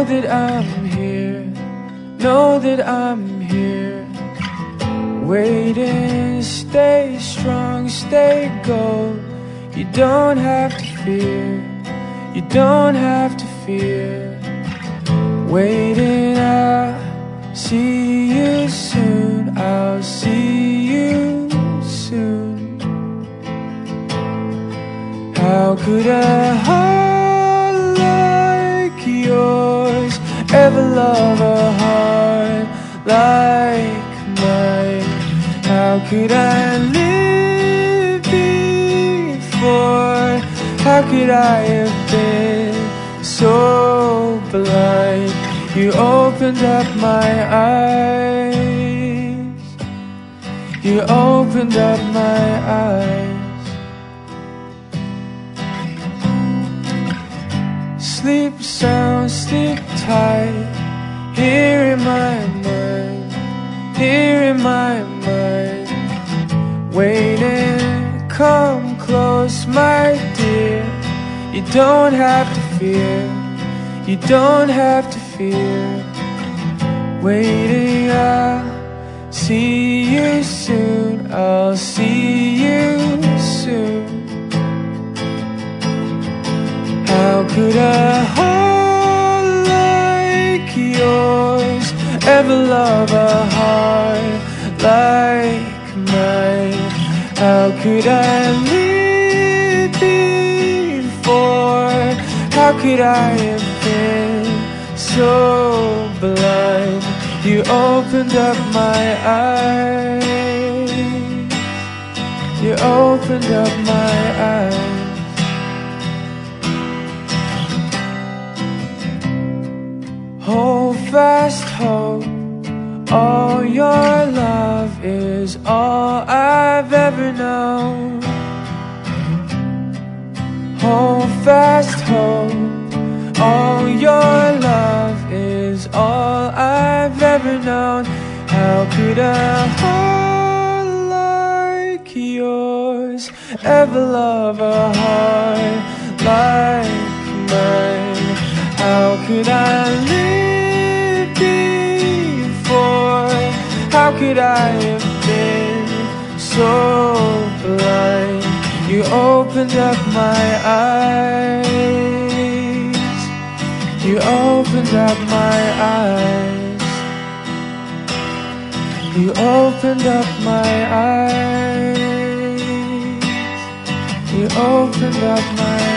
that I'm here, know that I'm here, waiting. Stay strong, stay gold. You don't have to fear, you don't have to fear. Waiting, I'll see you soon, I'll see you soon. How could a heart like yours ever love a heart like mine? How could I live before? How could I have been so blind? You opened up my eyes, you opened up my eyes. Sleep sound, sleep tight, here in my mind, here in my mind. Waiting, come close, my dear. You don't have to fear, you don't have to fear. Waiting, I'll see you soon, I'll see you soon. How could a heart like yours ever love a heart like mine? How could I live before? How could I have been so blind? You opened up my eyes, you opened up my eyes. Hold fast hope, all your love is all I've ever known. Hold fast hope, all your love is all I've ever known. How could a heart like yours ever love a heart like mine? How could I live before? How could I have been so blind? You opened up my eyes, you opened up my eyes, you opened up my eyes, you opened up my eyes.